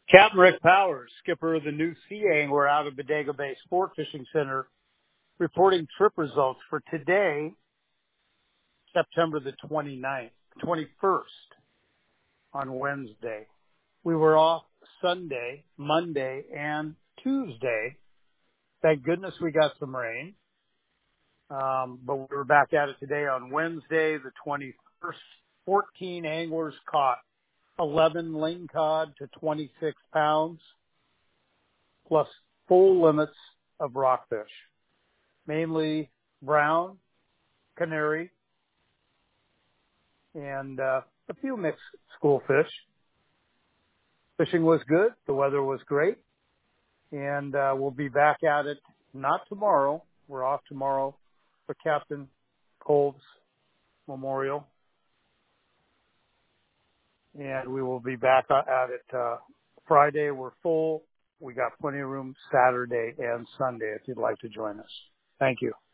Captain Rick Powers, skipper of the New Sea Angler out of Bodega Bay Sport Fishing Center, reporting trip results for today, September the 21st, on Wednesday. We were off Sunday, Monday, and Tuesday. Thank goodness we got some rain. But we were back at it today on Wednesday, the 21st. 14 anglers caught 11 lingcod to 26 pounds, plus full limits of rockfish, mainly brown, canary, and a few mixed schoolfish. Fishing was good. The weather was great. And we'll be back at it, not tomorrow. We're off tomorrow for Captain Kolb's Memorial. And we will be back at it Friday. We're full. We got plenty of room Saturday and Sunday if you'd like to join us. Thank you.